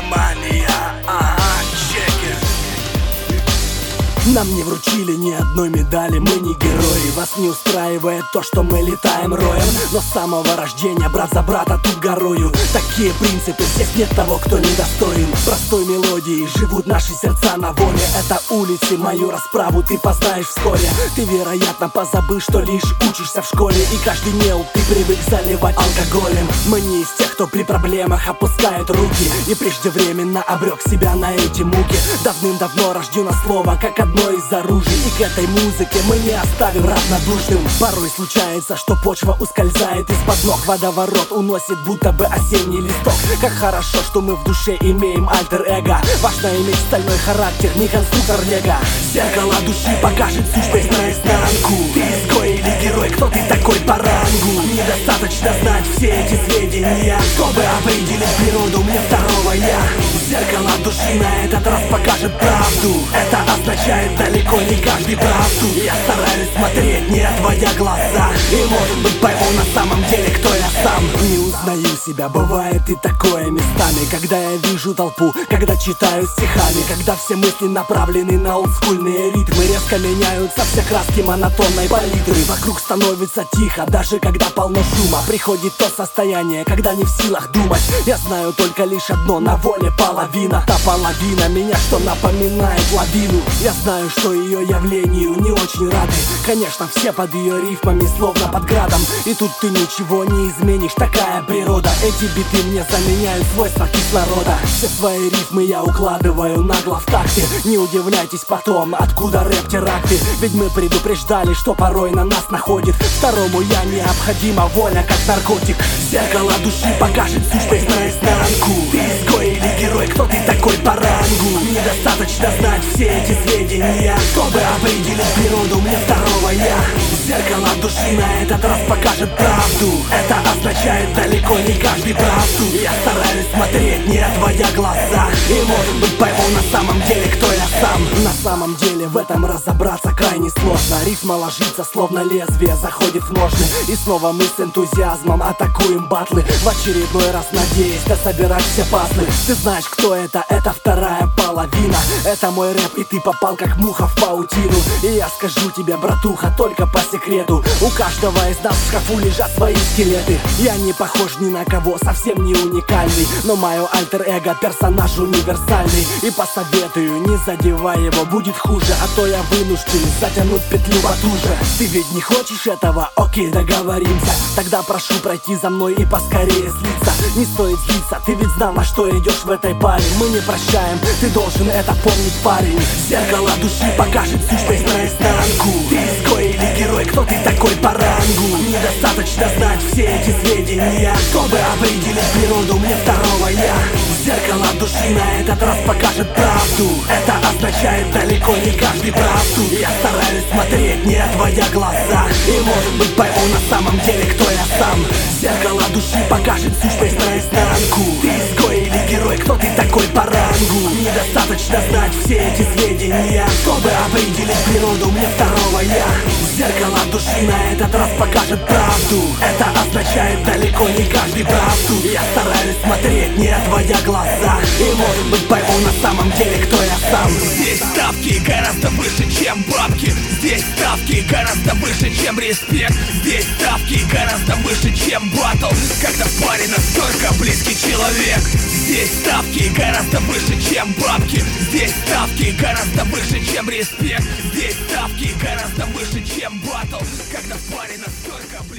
Мания, чекер. Нам не вручили ни одной медали, мы не герои. Вас не устраивает то, что мы летаем роем, но с самого рождения брат за брата тут горою. Такие принципы, здесь нет того, кто недостоин простой мелодии. Живут наши сердца на воле. Это улицы, мою расправу ты познаешь вскоре. Ты, вероятно, позабыл, что лишь учишься в школе, и каждый неуд ты привык заливать алкоголем. Мы не из тех, кто при проблемах опускает руки и преждевременно обрек себя на эти муки. Давным-давно рождено слово, как одно из оружий, и к этой музыке мы не оставим равнодушным. Порой случается, что почва ускользает из-под ног, водоворот уносит будто бы осенний листок. Как хорошо, что мы в душе имеем альтер-эго. Важно иметь стальной характер, не конструктор лего. Зеркало души покажет сущность наизнанку. Ты изгой или герой, кто ты такой по рангу? Недостаточно знать все эти сведения, чтобы определить природу мне второго я. Зеркало души на этот раз покажет правду. Это означает, далеко не каждый правду. Я стараюсь смотреть, не отводя глаза, и может быть пойму на самом деле, кто я сам. Не узнаю себя, бывает и такое местами, когда я вижу толпу, когда читаю стихами, когда все мысли направлены на олдскульные ритмы. Резко меняются все краски монотонной палитры. Вокруг становится тихо, даже когда полно шума. Приходит то состояние, когда не в силах думать. Я знаю только лишь одно: на воле половина. Та половина меня, что напоминает лавину. Я знаю, что ее явлению не очень рады. Конечно, все под ее рифмами, словно под градом. И тут ты ничего не изменишь, такая природа. Эти биты мне заменяют свойства кислорода. Все свои рифмы я укладываю нагло в такте. Не удивляйтесь потом, откуда рэп-теракты. Ведь мы предупреждали, что порой на нас находит. Второму я необходима воля, как наркотик. Зеркало души покажет сущность наизнанку. Ты изгой или герой, кто ты такой по рангу? Недостаточно знать все эти сведения, чтобы определить природу мне второго я. Зеркало души на этот раз покажет правду. Это означает, далеко не каждый правду. Я стараюсь смотреть, не отводя глаза, и может быть пойму на самом деле, кто я сам. На самом деле в этом разобраться крайне сложно. Рифма ложится, словно лезвие заходит в ножны, и снова мы с энтузиазмом атакуем батлы. В очередной раз надеясь дособирать все пазлы. Ты знаешь, кто это? Это вторая половина. Это мой рэп, и ты попал как муха в паутину. И я скажу тебе, братуха, только по секрету: у каждого из нас в шкафу лежат свои скелеты. Я не похож ни на кого, совсем не уникальный, но мое альтер-эго персонаж универсальный. И посоветую, не задевай его, будет хуже, а то я вынужден затянуть петлю потуже. Ты ведь не хочешь этого? Окей, договоримся. Тогда прошу пройти за мной и поскорее слиться. Не стоит злиться, ты ведь знал, на что идешь в этой паре. Мы не прощаем, ты должен это помнить, парень. Зеркало души покажет сущность наизнанку. Ты изгой или герой, кто ты такой по рангу? Недостаточно знать все эти сведения, чтобы определить природу мне второго я. Зеркало души на этот раз покажет правду. Это означает, далеко не каждый правду. Я стараюсь смотреть, не отводя глаза, и может быть пойму на самом деле, кто я сам. Зеркало души покажет сущность наизнанку. Ты изгой или герой, кто ты такой по рангу? Недостаточно знать все эти сведения, чтобы определить природу мне второго я. Зеркало души на этот раз покажет правду. Это означает, далеко не каждый правду. Я стараюсь смотреть, не отводя глаза, и может быть пойму на самом деле, кто я сам. Здесь ставки гораздо выше, чем бабки. Здесь ставки гораздо выше, чем респект. Здесь ставки гораздо выше, чем батл, когда в паре настолько близкий человек. Здесь ставки гораздо выше, чем бабки. Здесь ставки гораздо выше, чем респект. Здесь ставки гораздо выше, чем батл, когда в паре настолько близкий.